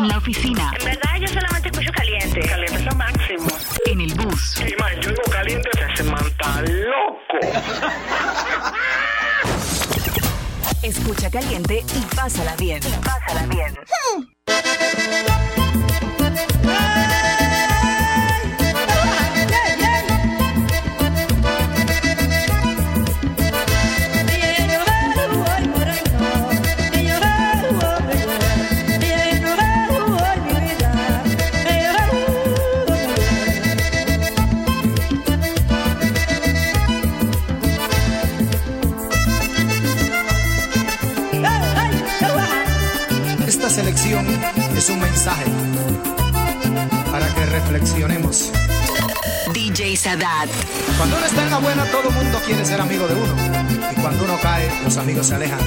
En la oficina. En verdad yo solamente escucho Caliente. Caliente es lo máximo. En el bus. Sí, man, yo digo Caliente, se manta loco. Escucha Caliente y pásala bien. Esta selección es un mensaje para que reflexionemos. DJ Sadat. Cuando uno está en la buena, todo el mundo quiere ser amigo de uno. Y cuando uno cae, los amigos se alejan.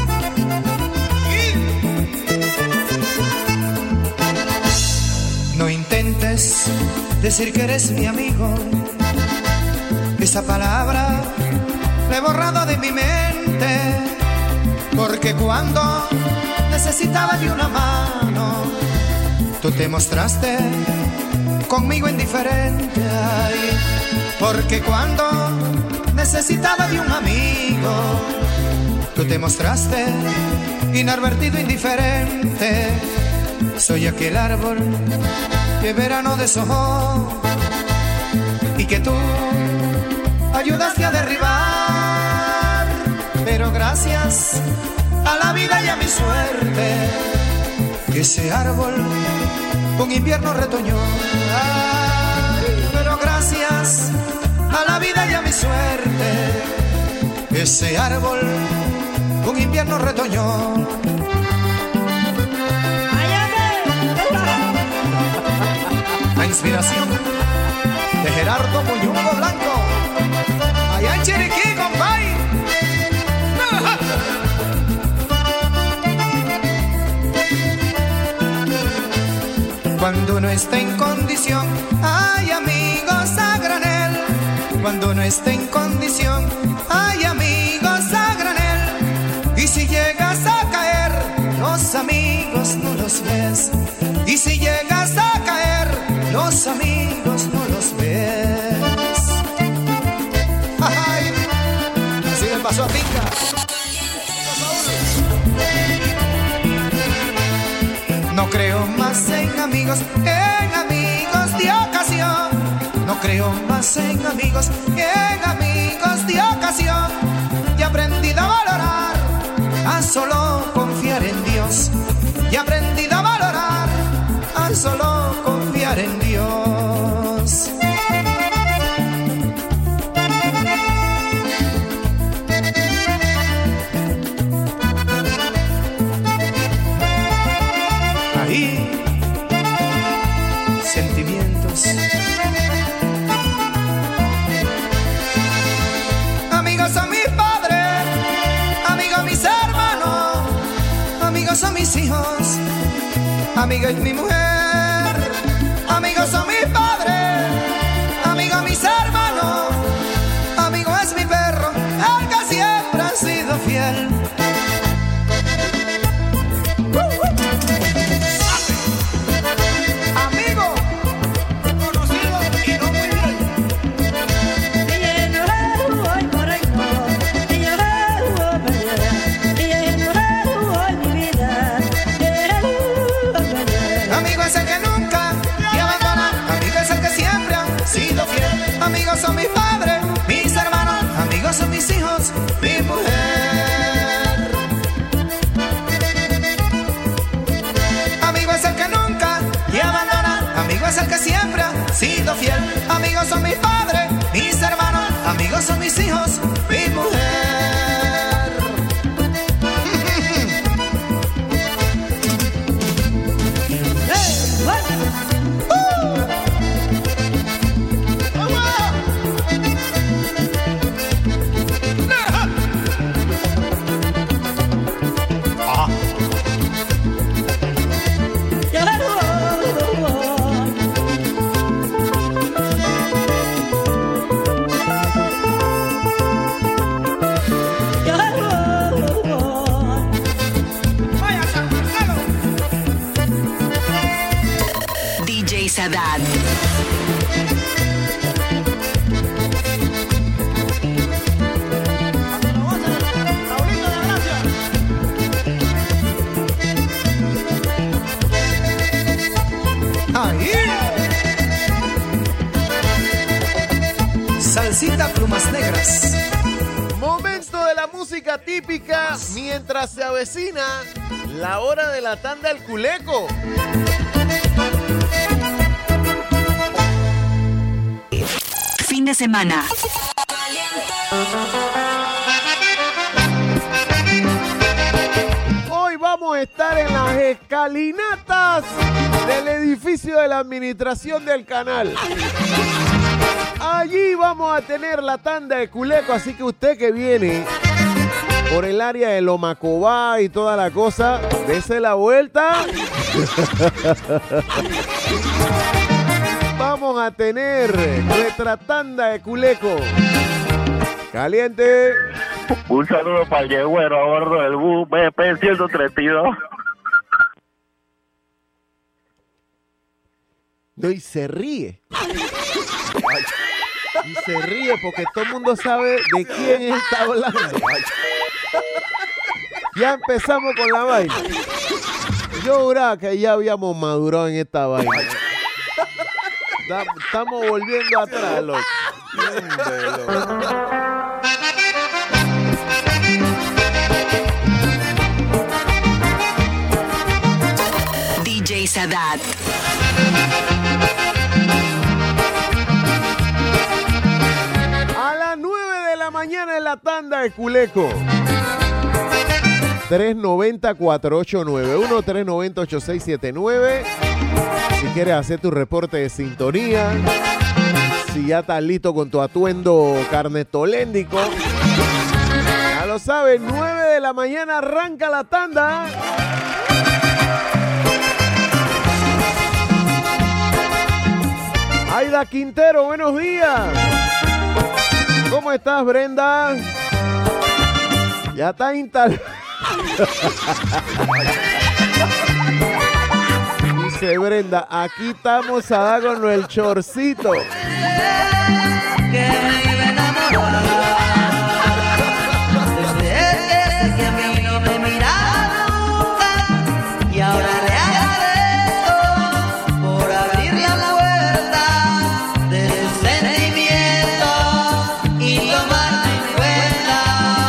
No intentes decir que eres mi amigo. Esa palabra la he borrado de mi mente. Porque cuando necesitaba de una mano, tú te mostraste conmigo indiferente. Ay, porque cuando necesitaba de un amigo, tú te mostraste inadvertido, indiferente. Soy aquel árbol que verano deshojó y que tú ayudaste a derribar. Pero gracias a la vida y a mi suerte, ese árbol un invierno retoñó. Ay, pero gracias a la vida y a mi suerte, ese árbol un invierno retoñó. La inspiración de Gerardo Muñungo Blanco, allá en Chiriquí, compay. Cuando uno está en condición, hay amigos a granel. Cuando uno está en condición, hay amigos a granel. Y si llegas a caer, los amigos no los ves. Y si llegas a caer, los amigos no los ves. Ay, así me pasó a Tinga. No creo más en amigos de ocasión. No creo más en amigos de ocasión. Y he aprendido a valorar, a solo confiar en Dios. Y he aprendido a valorar, a solo confiar en Dios. Ahí, sentimientos. Amigos son mis padres, amigos mis hermanos, amigos son mis hijos, amiga es mi mujer. Amigos son mis padres, amigos mis hermanos, amigo es mi perro, el que siempre ha sido fiel. Amigos son mis padres, mis hermanos, amigos son mis hijos, mi mujer. Amigo es el que nunca te abandona, amigo es el que siempre ha sido fiel. Amigos son mis padres, mis hermanos, amigos son mis hijos, mi mujer. Sadat. Ahí. Salsita Plumas Negras. Momento de la música típica mientras se avecina la hora de la tanda del culeco. Fin de semana. Hoy vamos a estar en las escalinatas del edificio de la administración del canal. Allí vamos a tener la tanda de culeco, así que usted que viene por el área de Lomacobá y toda la cosa, dése la vuelta. Vamos a tener nuestra tanda de culeco. Caliente. Un saludo para el yegüero a bordo del bus BP 132. No, y se ríe. Y se ríe porque todo el mundo sabe de quién está hablando. Ya empezamos con la vaina. Yo juraba que ya habíamos madurado en esta vaina. Estamos volviendo atrás, loco. DJ Sadat. A las 9 de la mañana en la tanda de culeco. 390-4891, 390-8679. Si quieres hacer tu reporte de sintonía, si ya estás listo con tu atuendo carnetoléndico, ya lo sabes, 9 de la mañana arranca la tanda. Aida Quintero, buenos días. ¿Cómo estás, Brenda? Ya está instalado. Dice Brenda, aquí estamos a dar con el chorcito. Y ahora le agradezco por abrir la puerta de sus sentimientos y tomarme en cuenta.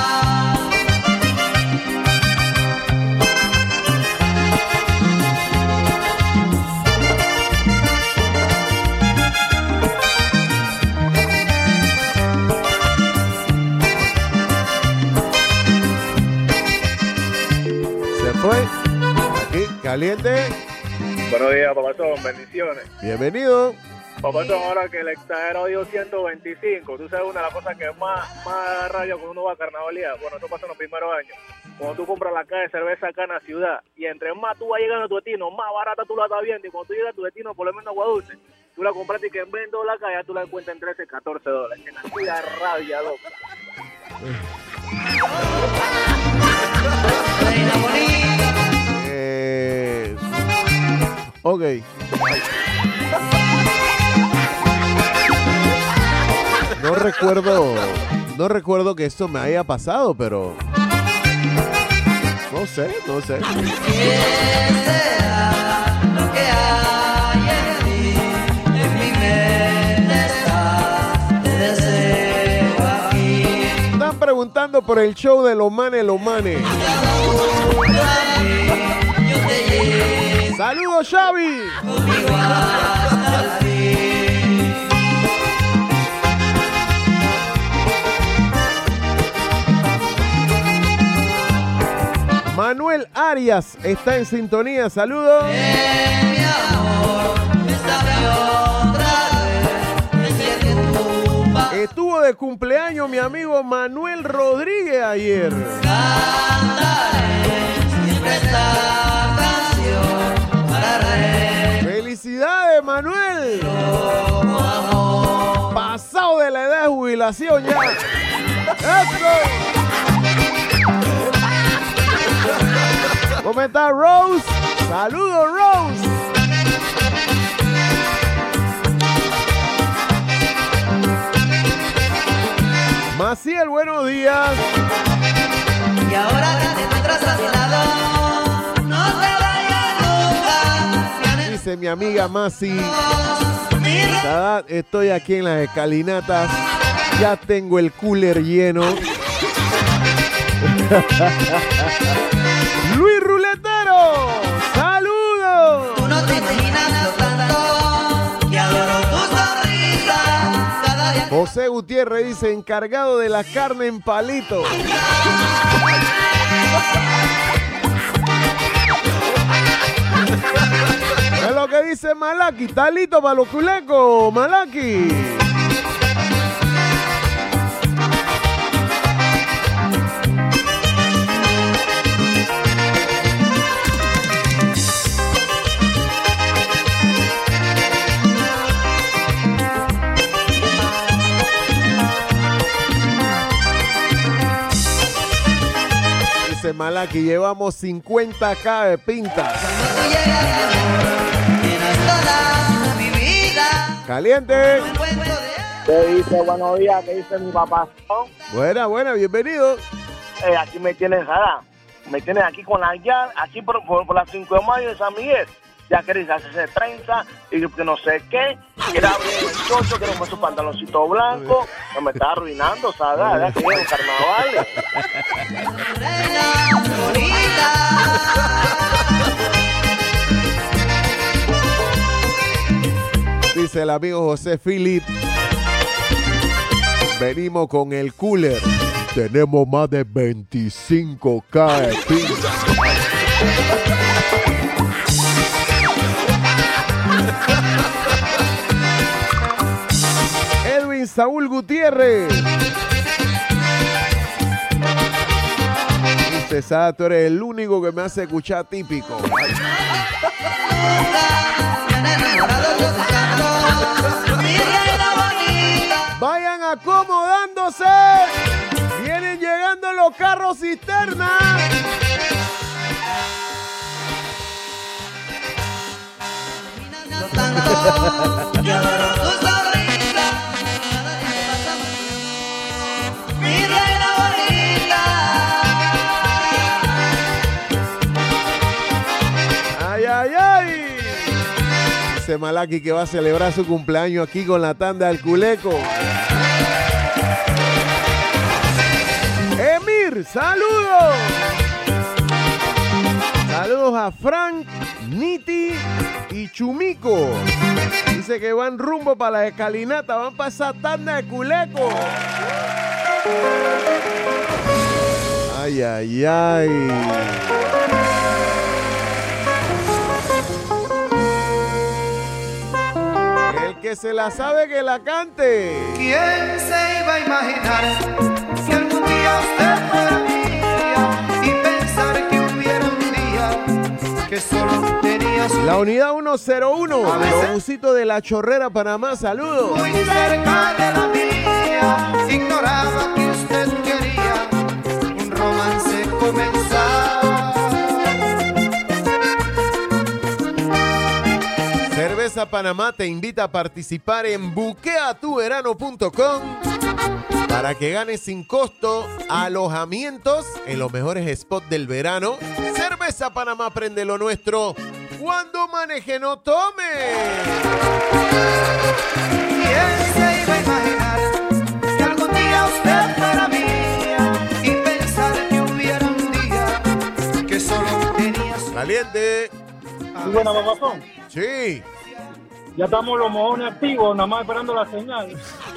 Se fue. Aquí, caliente. Buenos días, papazón, bendiciones. Bienvenido. Papazón, ahora que el extranjero dio 125, tú sabes una de las cosas que más raya cuando uno va a carnavalía. Bueno, esto pasa en los primeros años. Cuando tú compras la caja de cerveza acá en la ciudad, y entre más tú vas llegando a tu destino, más barata tú la estás viendo, y cuando tú llegas a tu destino, por lo menos Agua Dulce, tú la compraste y que en vez de $2 ya tú la encuentras en 13, $14. Que la cuida rabia, loco. Ok. No recuerdo que esto me haya pasado, pero no sé. ¿Qué será lo que hay en ti? En mi mente estás, te deseo aquí. Están preguntando por el show de Los Manes. Yo te llevo ¡Saludos, Xavi! conmigo hasta el fin. Manuel Arias está en sintonía. ¡Saludos! Mi amor, bésame otra vez. Es que Estuvo de cumpleaños mi amigo Manuel Rodríguez ayer. cantaré siempre esta canción para ¡Felicidades, Manuel! Pasado de la edad de jubilación ya. ¡Eso! ¿Cómo está Rose? ¡Saludos, Rose! Maciel, buenos días. Y ahora que te encuentras a mi lado, no te vayas nunca. Dice mi amiga Masi. Sadat, estoy aquí en las escalinatas. Ya tengo el cooler lleno. Luis Ruletero, saludos. Tú no te imaginas lo tanto que adoro tu sonrisa. Cada día José Gutiérrez dice, encargado de la carne en palito. Es lo que dice Malaki. ¿Está listo para los culecos, Malaki? Dice Malaki, llevamos 50K de pintas. cuando tú llegas, mi amor, llenas toda mi vida. Caliente. Un cuento de ¿Qué dice? Buenos días, ¿qué dice mi papá? Buena, bienvenido. Aquí me tienes, Sara. Me tienes aquí con la llave, aquí por la 5 de mayo de San Miguel. Ya querés hacerse trenza y que no sé qué. Quiere abrir el chocho, quiere poner su pantaloncito blanco. No me está arruinando, Sara. Ya que viene un carnaval. reina bonita. Dice el amigo José Philip. Venimos con el cooler. Tenemos más de 25K de pintas. Edwin Saúl Gutiérrez. Dice, Sada, tú eres el único que me hace escuchar típico. Me han enamorado tus cantos, mi reina bonita. Vayan acomodándose. Vienen llegando los carros cisterna. Tanto que adoro tu sonrisa. Cada día que pasa más, mi reina bonita. Ay. Dice Malaki que va a celebrar su cumpleaños aquí con la tanda del culeco. Emir, saludos. Saludos a Frank, Niti y Chumico. Dice que van rumbo para la escalinata, van para esa tanda de culeco. Ay. El que se la sabe que la cante. ¿Quién se iba a imaginar si algún día usted fuera mía y pensar que hubiera un día que solo tenía su La unidad 101, A veces. los busitos de La Chorrera, Panamá, saludos. muy cerca de la mía? Ignoraba que usted quería un romance comenzar. Cerveza Panamá te invita a participar en buqueatuverano.com para que ganes sin costo alojamientos en los mejores spots del verano. Cerveza Panamá, prende lo nuestro. Cuando maneje no tome. ¿Quién se iba a imaginar que algún día usted fuera mía y pensar que hubiera un día que solo tenía su Caliente. ¿Y buena, papazón? Sí. Ya estamos los mojones activos, nada más esperando la señal.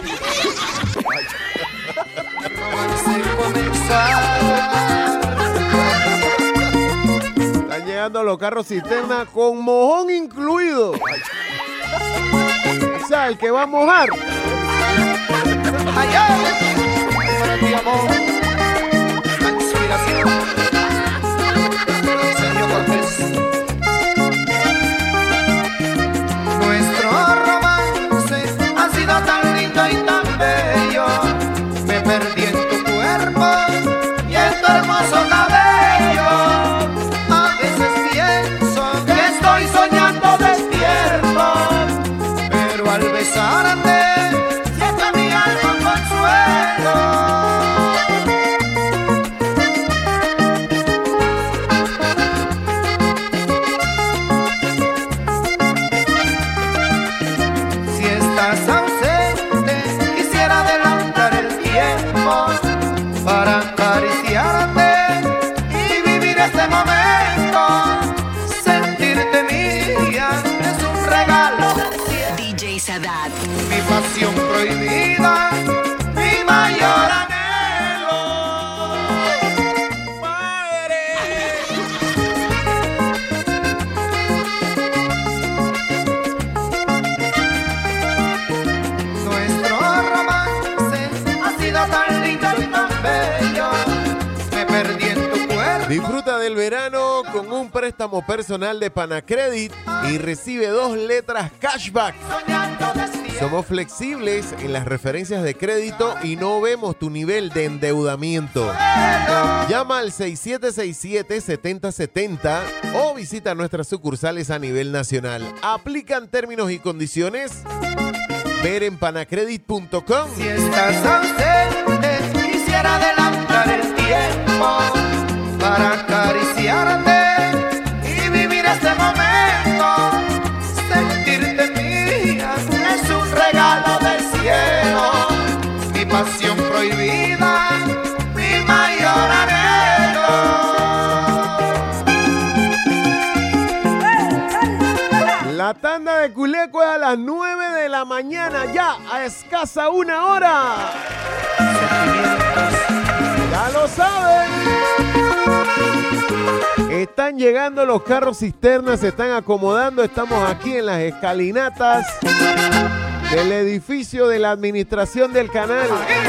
romance comenzar. Están llegando los carros cisterna con mojón incluido. O sea, el que va a mojar. Allá, para ti amor, la inspiración. Sergio Cortés. Nuestro romance ha sido tan lindo y tan bello. Me perdí en tu cuerpo y en tu hermoso cabello. A veces pienso que estoy soñando despierto, pero al besarte siento mi alma un consuelo. pasión prohibida, mi mayor anhelo. Padre. Nuestro romance ha sido tan lindo y tan bello. Me perdí en tu cuerpo. Disfruta del verano con un préstamo personal de Panacredit y recibe 2 letras cashback. Soñando despierto. Somos flexibles en las referencias de crédito y no vemos tu nivel de endeudamiento. Llama al 6767-7070 o visita nuestras sucursales a nivel nacional. Aplican términos y condiciones. Ver en panacredit.com. Si estás ausente, quisiera adelantar el tiempo para acariciarte y vivir este momento. Sentirte mía es un regalo del cielo. Mi pasión prohibida, mi mayor anhelo. La tanda de Culeco es a las 9 de la mañana, ya a escasa 1 hora. Ya lo saben. Están llegando los carros cisternas, se están acomodando. Estamos aquí en las escalinatas del edificio de la administración del canal.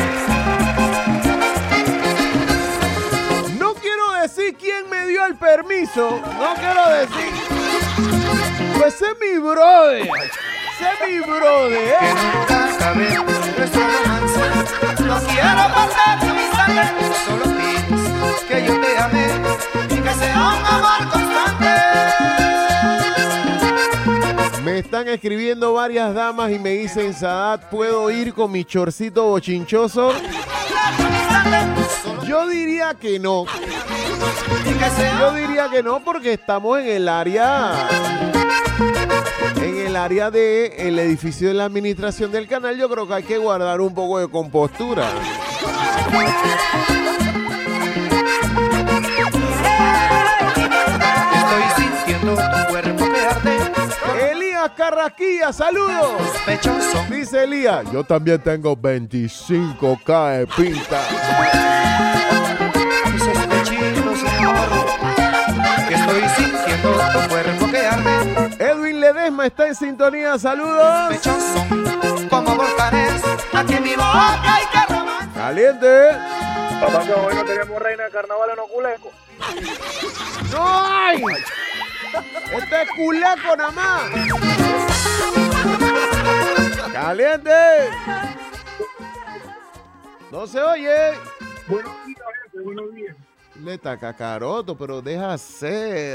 No quiero decir quién me dio el permiso. No quiero decir. Pues es mi brother. Es mi brother. Que nunca acabe nuestro romance. No quiero perder mi sangre. Solo pides que yo te ame y que sea un amor constante. Me están escribiendo varias damas y me dicen, Sadat, ¿puedo ir con mi chorcito bochinchoso? Yo diría que no. Yo diría que no porque estamos en el área del edificio de la administración del canal. Yo creo que hay que guardar un poco de compostura. Estoy sintiendo tu cuerpo que arde. Elías Carrasquilla, saludos. Sospechoso. Dice Elías, yo también tengo 25K de pinta. Sospechito, señor. Que estoy sintiendo tu cuerpo que arde. Edwin Ledesma está en sintonía, saludos. Sospechoso, como volcanes. Aquí en mi boca hay que romance. Caliente. Papá, que hoy no tenemos reina de carnaval en Oculeco. ¡No hay! Este es Culeco nada más. ¡Caliente! No se oye. Buenos días, gente, buenos días. Le está Cacaroto, pero deja ser.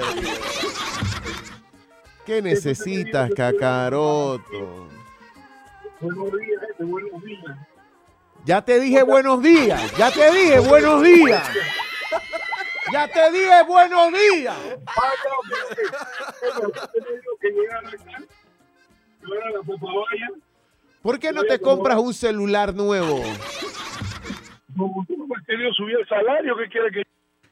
¿Qué necesitas, Cacaroto? Buenos días, gente, buenos días. Ya te dije buenos días. Ya te dije buenos días. Ya te dije buenos días. ¿Por qué no te compras un celular nuevo? Como tú no me has querido subir el salario, ¿qué quiere que...?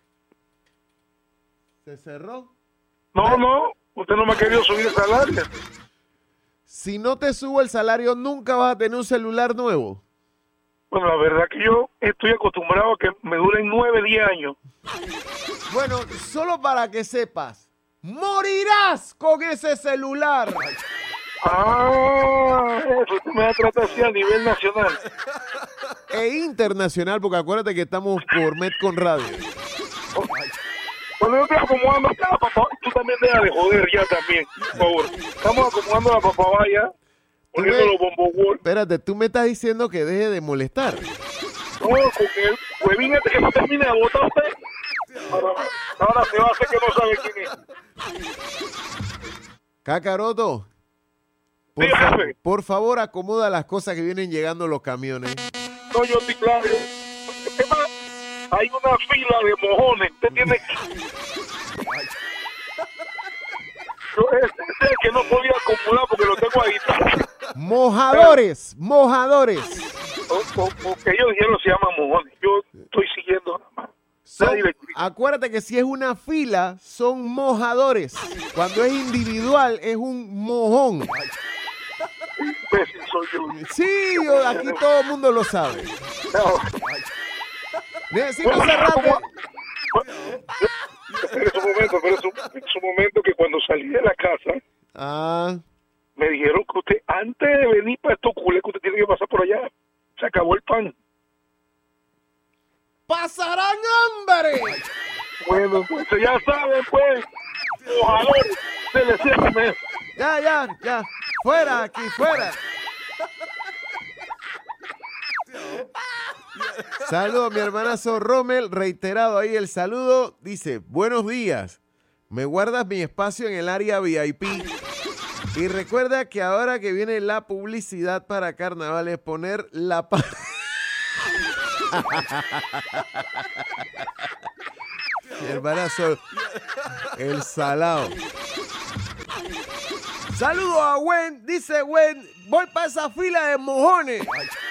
¿Se cerró? No, usted no me ha querido subir el salario. Si no te subo el salario, nunca vas a tener un celular nuevo. Bueno, la verdad que yo estoy acostumbrado a que me duren 9, 10 años. Bueno, solo para que sepas, morirás con ese celular. Eso tú me vas a tratar así a nivel nacional. E internacional, porque acuérdate que estamos por Metcon Radio. Cuando yo estoy acomodando acá, papá, tú también dejas de joder ya también, por favor. Estamos acomodando a la papabaya, poniendo los bombowol. Espérate, tú me estás diciendo que deje de molestar. No, con el huevín este que no termina de botar usted. Ahora se va a hacer que no sabe quién es. Cacaroto, Dígame. por favor, acomoda las cosas que vienen llegando los camiones. No, yo estoy claro. Es más, hay una fila de mojones. Usted tiene que... Ese es el que no podía acumular porque lo tengo ahí. Mojadores. Que ellos dijeron se llaman mojones. Yo estoy siguiendo nada más. Acuérdate que si es una fila, son mojadores. Cuando es individual, es un mojón. imbécil soy yo. Sí, aquí todo el mundo lo sabe. No. Necesito cerrarte. Espera un momento que cuando salí de la casa, me dijeron que usted, antes de venir para estos culés, que usted tiene que pasar por allá. Se acabó el pan. ¡Pasarán hambre! Bueno, pues ya saben, pues. Ojalá se le cierre. Ya. Fuera, aquí, fuera. Saludos, mi hermanazo Rommel, reiterado ahí el saludo. Dice, buenos días. Me guardas mi espacio en el área VIP. Y recuerda que ahora que viene la publicidad para carnavales, poner la... Mi hermanazo, el salado. Saludo a Gwen, dice Gwen, voy para esa fila de mojones.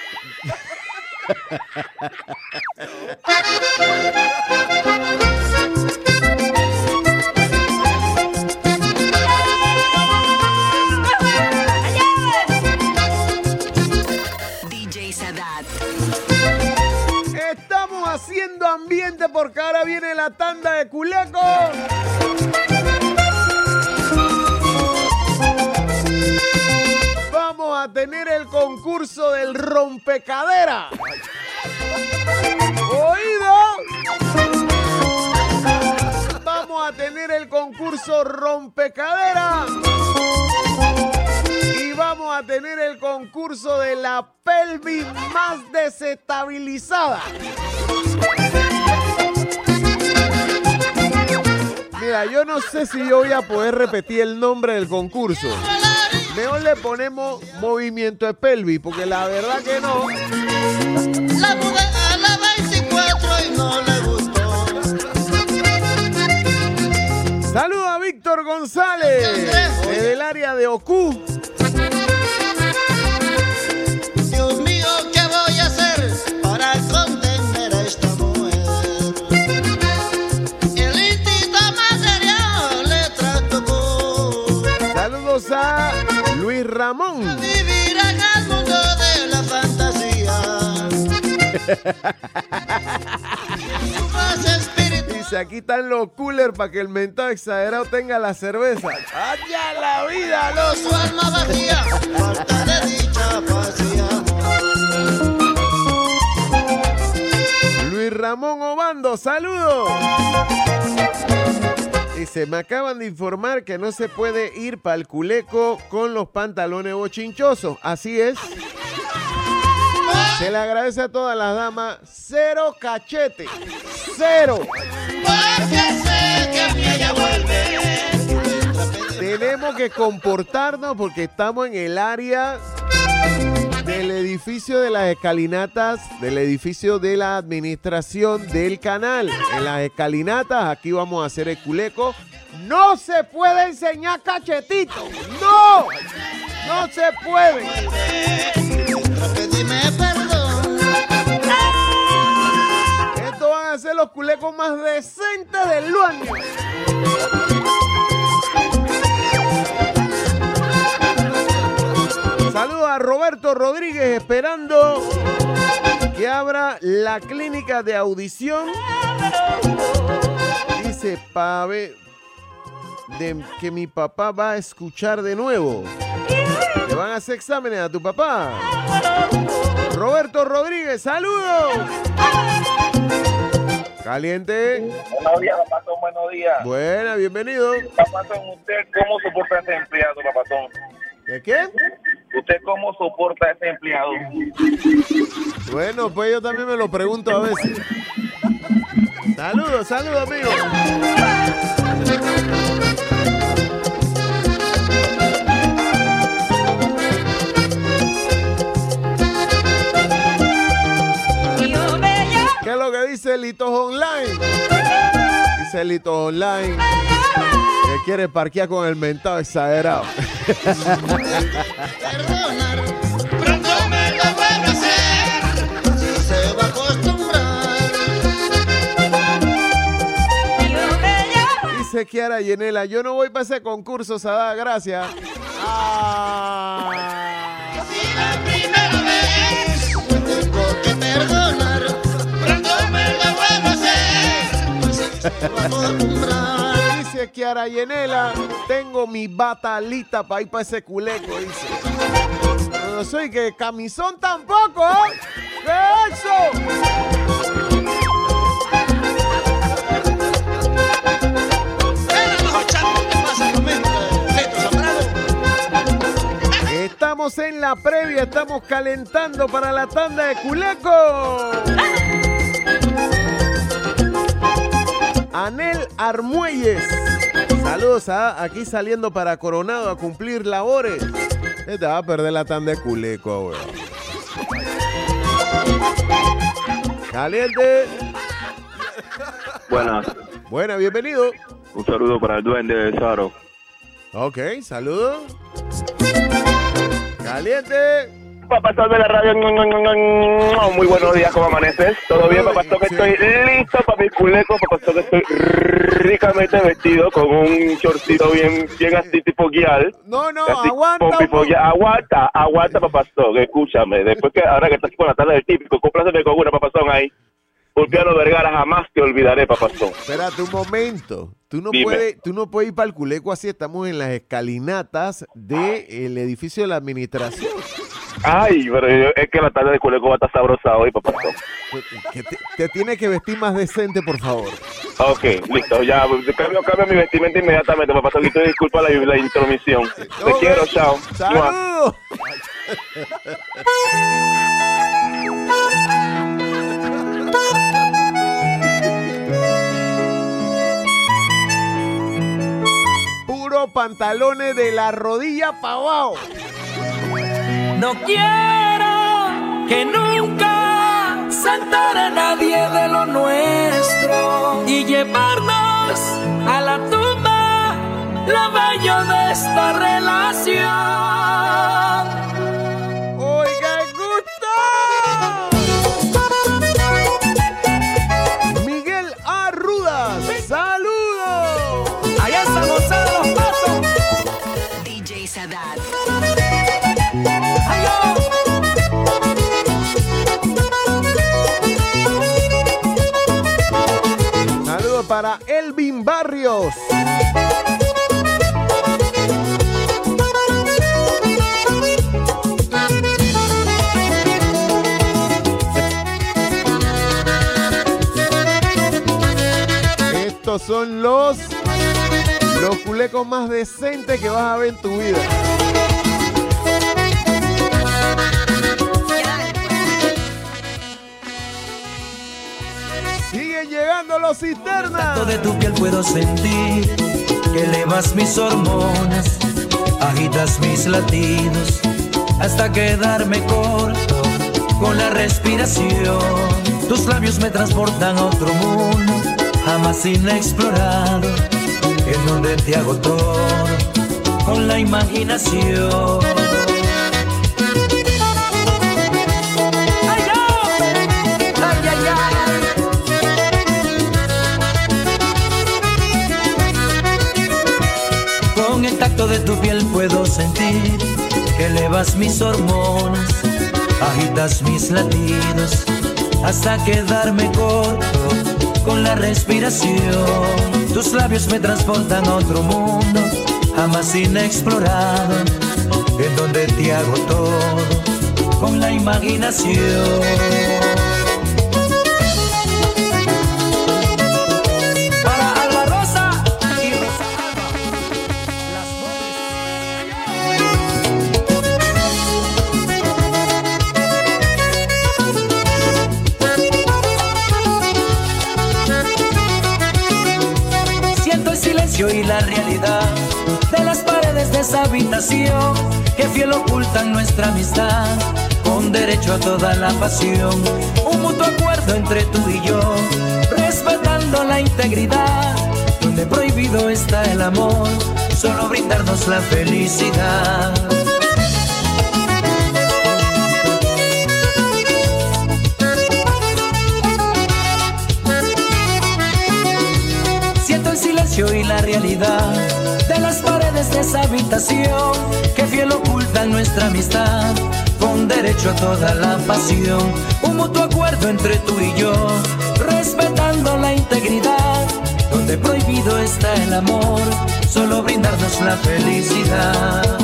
DJ Sadat. Estamos haciendo ambiente porque ahora viene la tanda de Culeco. Vamos a tener el concurso del rompecadera. ¿Oído? Vamos a tener el concurso rompecadera. Y vamos a tener el concurso de la pelvis más desestabilizada. Mira, yo no sé si yo voy a poder repetir el nombre del concurso. Mejor le ponemos movimiento de pelvis, porque la verdad que no. La mudé a la 24 y no le gustó. Saludos a Víctor González, desde el área de Ocú. Dios mío, ¿qué voy a hacer para contener a esta mujer? El instinto material le trastocó. Saludos a Luis Ramón. Vivir en el mundo de la fantasía. Más espíritu. Dice, aquí están los coolers para que el mentado exagerado tenga la cerveza. ¡Allá la vida, los! Su alma vacía, falta de dicha, paz y amor. Luis Ramón Obando, saludos. Dice, me acaban de informar que no se puede ir para el Culeco con los pantalones bochinchosos. Así es. Se le agradece a todas las damas. Cero cachete. Cero. Porque sé que ella vuelve. Tenemos que comportarnos porque estamos en el área del edificio de las escalinatas, del edificio de la administración del canal. En las escalinatas, aquí vamos a hacer el Culeco. No se puede enseñar cachetito. ¡No! No se puede. Pedime perdón. Estos van a ser los culecos más decentes del año. Saludos a Roberto Rodríguez, esperando que abra la clínica de audición. Dice, que mi papá va a escuchar de nuevo. ¿Le van a hacer exámenes a tu papá? Roberto Rodríguez, saludos. Caliente. Buenos días, papatón, buenos días. Buena, bienvenido. Papatón, ¿usted cómo soporta a ese empleado, papatón? ¿De qué? ¿Usted cómo soporta a ese empleado? Bueno, pues yo también me lo pregunto a veces. Saludos, amigo. ¿Qué es lo que dice Litos Online? Dice Litos Online que quiere parquear con el mentado exagerado. Perdonar, pronto me lo vuelve a hacer. Si se va a acostumbrar. Dice Kiara Yenela, yo no voy para ese concurso, Sada, gracias. Ah. la primera vez. Me tengo que perdonar, pronto me lo vuelvo a hacer. Pues se va a acostumbrar. Dice Kiara Yenela, tengo mi batalita para ir para ese culeco, dice. No soy que camisón tampoco, ¿eh? ¿Qué es eso? Estamos en la previa, estamos calentando para la tanda de culeco. Anel Armuelles. Saludos, aquí saliendo para Coronado a cumplir labores. Te va a perder la tanda de culeco, güey. Caliente. Buenas. Buenas, bienvenido. Un saludo para el duende de Saro. Ok, saludos. Caliente. Papazón de la radio, muy buenos días, ¿cómo amaneces? ¿Todo bien, papazón? Que estoy listo para mi culeco, papazón, que estoy ricamente vestido con un shortcito bien así tipo guial. No, así, aguanta. Aguanta, papazón, escúchame. Después que ahora que estás con la tarde del típico, compláceme con una, papazón, ahí. Ulpiano Vergara, jamás te olvidaré, papazón. Espérate un momento. Tú no puedes ir para el culeco así. Estamos en las escalinatas del edificio de la administración. Ay, pero es que la tarde de culeco va a estar sabrosa hoy, papazón. Te tienes que vestir más decente, por favor. Ok, listo. Ya, cambio mi vestimenta inmediatamente, papazón. Y te disculpa la intromisión. Te quiero, chao. ¡Saludos! Puro pantalones de la rodilla para abajo. No quiero que nunca se entere nadie de lo nuestro y llevarnos a la tumba lo bello de esta relación. ¡Oiga, gusto! Miguel Arrudas, ¡saludos! Allá estamos a los pasos. DJ Sadat. Saludos para Elvin Barrios. Estos son los culecos más decentes que vas a ver en tu vida. Siguen llegando los cisternas. De tu piel puedo sentir que elevas mis hormonas, agitas mis latidos hasta quedarme corto con la respiración. Tus labios me transportan a otro mundo jamás inexplorado, en donde te hago todo con la imaginación. Con el tacto de tu piel puedo sentir que elevas mis hormonas, agitas mis latidos hasta quedarme corto con la respiración. Tus labios me transportan a otro mundo jamás inexplorado, en donde te hago todo con la imaginación. Y la realidad de las paredes de esa habitación que fiel ocultan nuestra amistad, con derecho a toda la pasión, un mutuo acuerdo entre tú y yo, respetando la integridad, donde prohibido está el amor, solo brindarnos la felicidad. Y la realidad de las paredes de esa habitación que fiel ocultan nuestra amistad, con con derecho a toda la pasión. Un mutuo acuerdo entre tú y yo, respetando la integridad, donde prohibido está el amor, solo brindarnos la felicidad.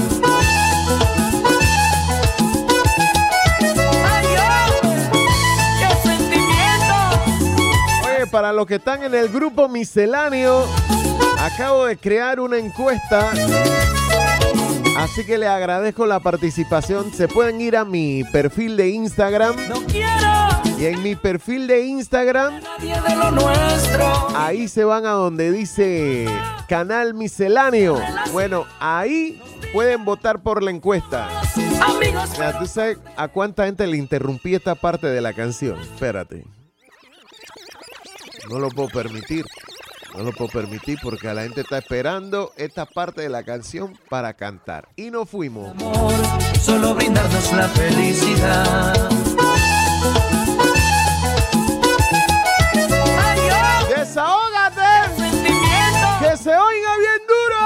Para los que están en el grupo misceláneo, acabo de crear una encuesta, así que le agradezco la participación. Se pueden ir a mi perfil de Instagram. Y en mi perfil de Instagram, ahí se van a donde dice Canal Misceláneo. Bueno, ahí pueden votar por la encuesta. O sea, ¿tú sabes a cuánta gente le interrumpí esta parte de la canción? Espérate. No lo puedo permitir. No lo puedo permitir porque la gente está esperando esta parte de la canción para cantar. Y nos fuimos. Amor, solo brindarnos la felicidad. ¡Desahógate! ¡Que se oiga bien duro!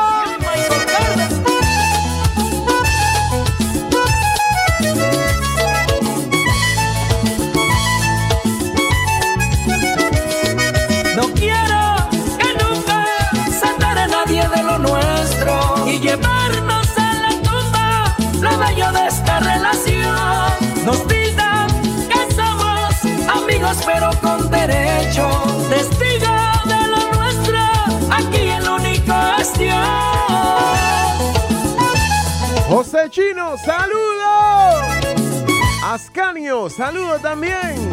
No quiero que nunca se entere nadie de lo nuestro y llevarnos a la tumba lo bello de esta relación. Nos digan que somos amigos pero con derecho, testigo de lo nuestro, aquí el único es Dios. José Chino, saludos. Ascanio, saludos también.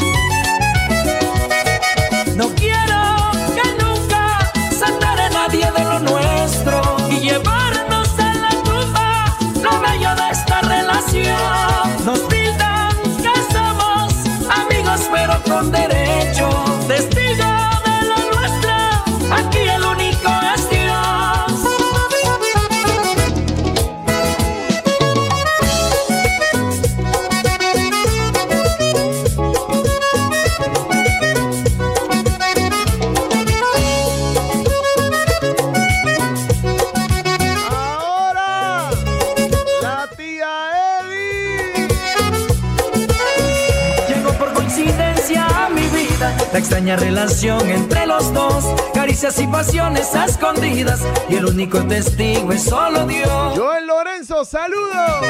No quiero que nunca se entere nadie de lo nuestro y llevarnos a la tumba lo bello de esta relación. Nos pintan que somos amigos pero con derecho, testigo de lo nuestro, aquí el único es Dios. La extraña relación entre los dos, caricias y pasiones a escondidas, y el único testigo es solo Dios. Joel Lorenzo, saludos.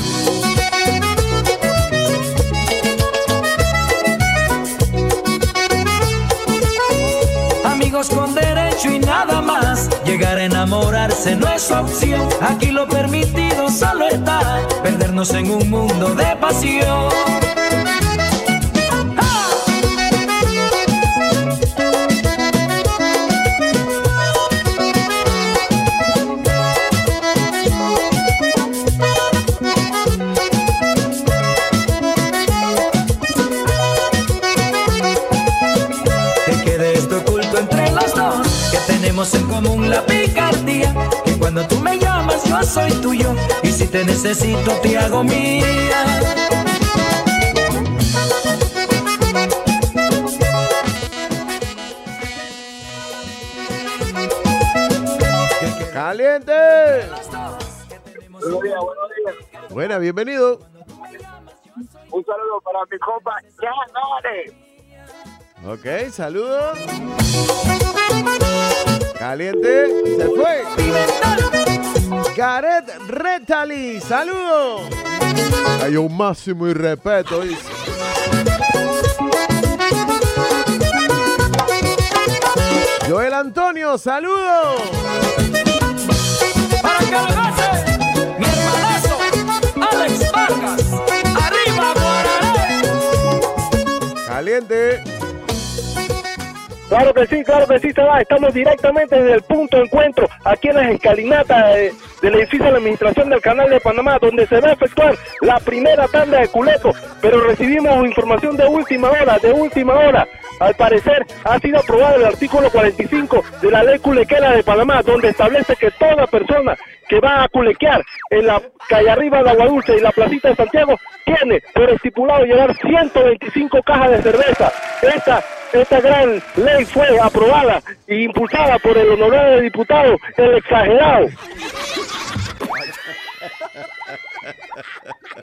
Amigos con derecho y nada más, llegar a enamorarse no es opción. Aquí lo permitido solo está perdernos en un mundo de pasión. Tenemos en común la picardía, que cuando tú me llamas yo soy tuyo, y si te necesito te hago mía. ¡Caliente! Buenos días. Buena, bienvenido. Un saludo para mi compa Yanare. Ok, saludos. Caliente, se fue. Gareth Retali, saludos. Hay un máximo y respeto, dice. Joel Antonio, saludos. Para que lo goce, mi hermanazo, Alex Vargas. Arriba, Guarané. Caliente. Claro que sí, se va. Estamos directamente desde el punto de encuentro, aquí en las escalinatas del edificio de la Administración del Canal de Panamá, donde se va a efectuar la primera tanda de culeco, pero recibimos información de última hora. Al parecer ha sido aprobado el artículo 45 de la ley culequera de Panamá, donde establece que toda persona que va a culequear en la calle arriba de Agua Dulce y la placita de Santiago tiene por estipulado llevar 125 cajas de cerveza. Esta gran ley fue aprobada e impulsada por el honorable diputado, el exagerado